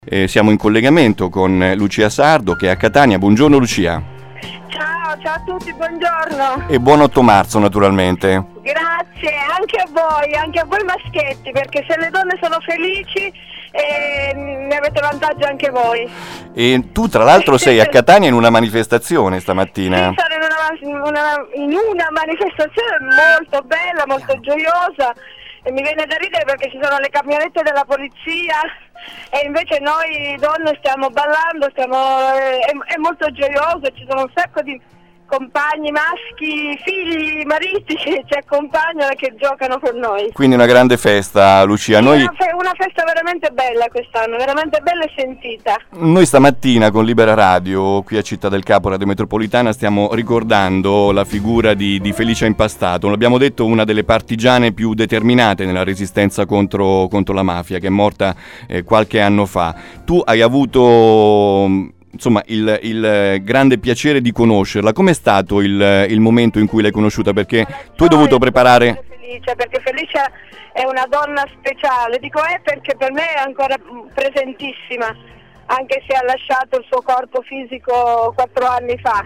Siamo in collegamento con Lucia Sardo che è a Catania. Buongiorno Lucia. Ciao a tutti, buongiorno. E buon 8 marzo naturalmente. Grazie, anche a voi maschietti, perché se le donne sono felici ne avete vantaggio anche voi. E tu tra l'altro sei a Catania in una manifestazione stamattina. Sì, sono in una manifestazione molto bella, molto gioiosa, e mi viene da ridere perché ci sono le camionette della polizia e invece noi donne stiamo ballando, è molto gioioso, ci sono un sacco di compagni maschi, figli, mariti che ci accompagnano e che giocano con noi. Quindi una grande festa, Lucia. Sì, Noi... una festa veramente bella quest'anno, veramente bella e sentita. Noi stamattina con Libera Radio, qui a Città del Capo, Radio Metropolitana, stiamo ricordando la figura di Felicia Impastato. L'abbiamo detto, una delle partigiane più determinate nella resistenza contro la mafia, che è morta qualche anno fa. Tu hai avuto... insomma, il grande piacere di conoscerla. Com'è stato il momento in cui l'hai conosciuta? Perché tu hai dovuto preparare... Perché Felicia è una donna speciale, perché per me è ancora presentissima, anche se ha lasciato il suo corpo fisico 4 anni fa.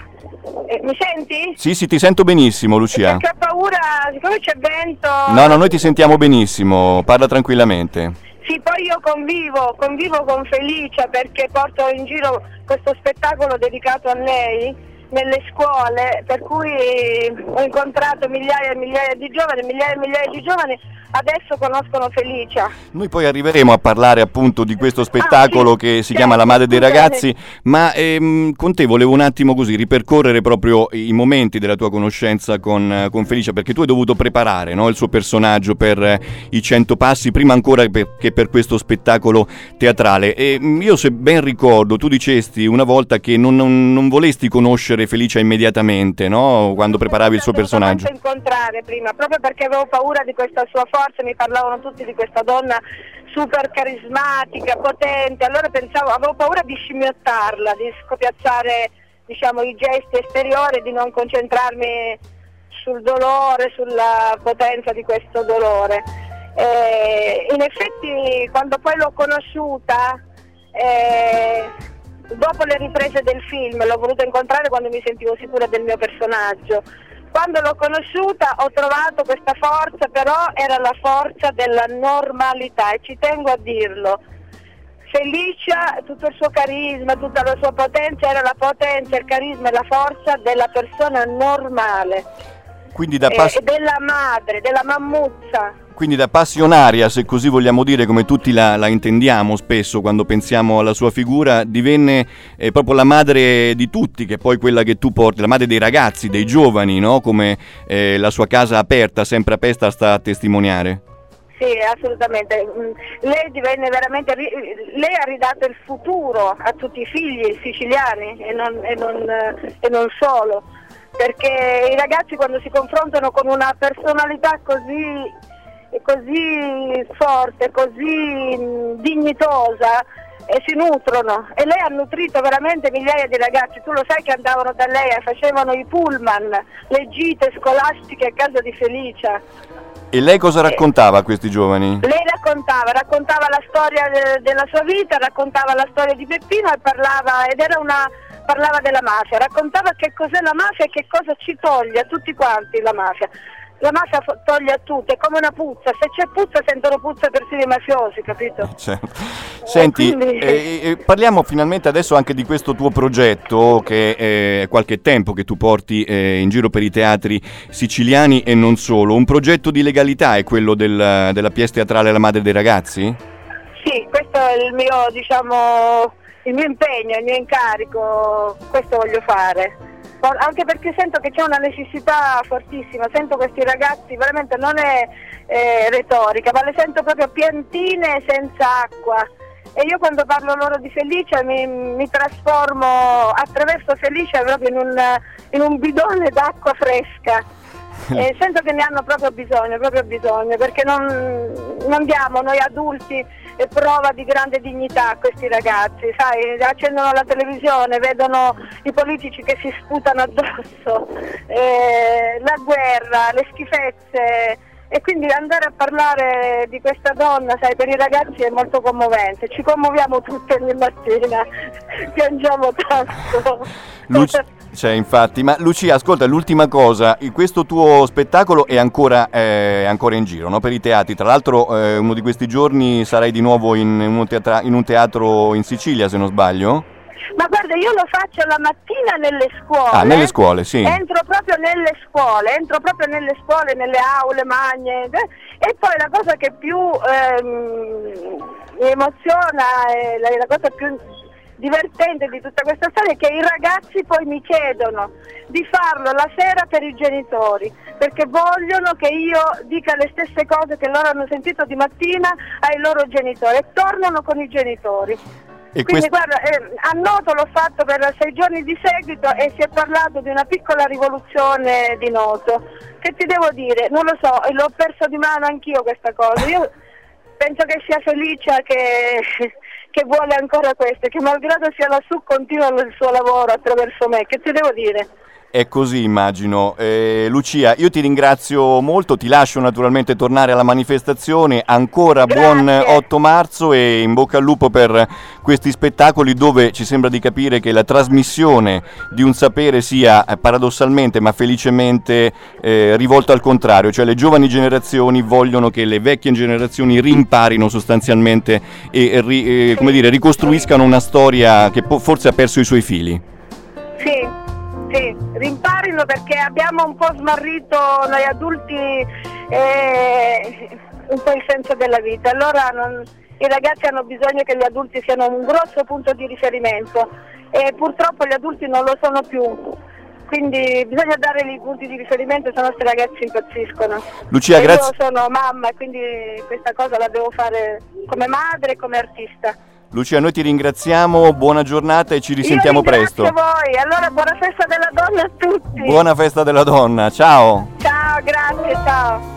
Mi senti? Sì, ti sento benissimo, Lucia. Perché ho paura, siccome c'è vento... No, noi ti sentiamo benissimo, parla tranquillamente. Sì, poi io convivo con Felicia perché porto in giro questo spettacolo dedicato a lei nelle scuole, per cui ho incontrato migliaia e migliaia di giovani adesso conoscono Felicia. Noi poi arriveremo a parlare appunto di questo spettacolo che si chiama La Madre dei Ragazzi, ma con te volevo un attimo così ripercorrere proprio i momenti della tua conoscenza con Felicia, perché tu hai dovuto preparare, no, il suo personaggio per i 100 passi, prima ancora che per questo spettacolo teatrale. E io, se ben ricordo, tu dicesti una volta che non volesti conoscere Felicia immediatamente, no, quando preparavi il suo personaggio. Incontrare prima, proprio perché avevo paura di questa sua forza, mi parlavano tutti di questa donna super carismatica, potente, allora avevo paura di scimmiottarla, di scopiazzare, diciamo, i gesti esteriori, di non concentrarmi sul dolore, sulla potenza di questo dolore. In effetti, quando poi l'ho conosciuta, dopo le riprese del film, l'ho voluta incontrare quando mi sentivo sicura del mio personaggio. Quando l'ho conosciuta ho trovato questa forza, però era la forza della normalità, e ci tengo a dirlo. Felicia, tutto il suo carisma, tutta la sua potenza, era la potenza, il carisma e la forza della persona normale. Quindi della madre, della mammuzza. Quindi da passionaria, se così vogliamo dire, come tutti la intendiamo spesso quando pensiamo alla sua figura, divenne proprio la madre di tutti, che è poi quella che tu porti, la madre dei ragazzi, dei giovani, no? Come la sua casa aperta, sempre aperta, sta a testimoniare. Sì, assolutamente. Lei divenne veramente, lei ha ridato il futuro a tutti i figli siciliani e non solo, perché i ragazzi, quando si confrontano con una personalità così forte, così dignitosa, e si nutrono, e lei ha nutrito veramente migliaia di ragazzi. Tu lo sai che andavano da lei e facevano i pullman, le gite scolastiche a casa di Felicia. E lei cosa raccontava a questi giovani? Lei raccontava la storia della sua vita, raccontava la storia di Peppino e parlava della mafia, raccontava che cos'è la mafia e che cosa ci toglie a tutti quanti la mafia. La mafia toglie a tutti, è come una puzza, se c'è puzza sentono puzza persino i mafiosi, capito? Certo. Senti, parliamo finalmente adesso anche di questo tuo progetto, che è qualche tempo che tu porti in giro per i teatri siciliani e non solo. Un progetto di legalità è quello della pièce teatrale La Madre dei Ragazzi? Sì, questo è il mio impegno, il mio incarico, questo voglio fare. Anche perché sento che c'è una necessità fortissima, sento questi ragazzi, veramente non è retorica, ma le sento proprio piantine senza acqua, e io quando parlo loro di Felicia mi trasformo attraverso Felicia proprio in un bidone d'acqua fresca. Sento che ne hanno proprio bisogno, perché non diamo noi adulti prova di grande dignità a questi ragazzi, sai, accendono la televisione, vedono i politici che si sputano addosso, la guerra, le schifezze, e quindi andare a parlare di questa donna, sai, per i ragazzi è molto commovente, ci commuoviamo tutte ogni mattina, piangiamo tanto. Cioè, infatti, ma Lucia, ascolta, l'ultima cosa, questo tuo spettacolo è ancora in giro, no? Per i teatri, tra l'altro uno di questi giorni sarai di nuovo in un teatro in Sicilia, se non sbaglio? Ma guarda, io lo faccio la mattina nelle scuole. Ah, nelle scuole, sì. Entro proprio nelle scuole, nelle aule magne, e poi la cosa che più mi emoziona, la cosa più divertente di tutta questa storia è che i ragazzi poi mi chiedono di farlo la sera per i genitori, perché vogliono che io dica le stesse cose che loro hanno sentito di mattina ai loro genitori, e tornano con i genitori. E quindi guarda, a Noto l'ho fatto per 6 giorni di seguito e si è parlato di una piccola rivoluzione di Noto. Che ti devo dire? Non lo so, l'ho perso di mano anch'io questa cosa. Io penso che sia Felicia che vuole ancora questo, che malgrado sia lassù continua il suo lavoro attraverso me. Che ti devo dire? È così, immagino. Lucia, io ti ringrazio molto, ti lascio naturalmente tornare alla manifestazione, ancora buon 8 marzo e in bocca al lupo per questi spettacoli dove ci sembra di capire che la trasmissione di un sapere sia paradossalmente ma felicemente rivolta al contrario, cioè le giovani generazioni vogliono che le vecchie generazioni rimparino sostanzialmente e ricostruiscano una storia che forse ha perso i suoi fili. Sì, rimparino, perché abbiamo un po' smarrito noi adulti un po' il senso della vita. Allora i ragazzi hanno bisogno che gli adulti siano un grosso punto di riferimento e purtroppo gli adulti non lo sono più. Quindi bisogna dare i punti di riferimento, se no questi ragazzi impazziscono. Lucia, grazie. Io sono mamma e quindi questa cosa la devo fare come madre e come artista. Lucia, noi ti ringraziamo, buona giornata e ci risentiamo presto. Grazie a voi, allora buona festa della donna a tutti. Buona festa della donna, ciao. Ciao, grazie, ciao.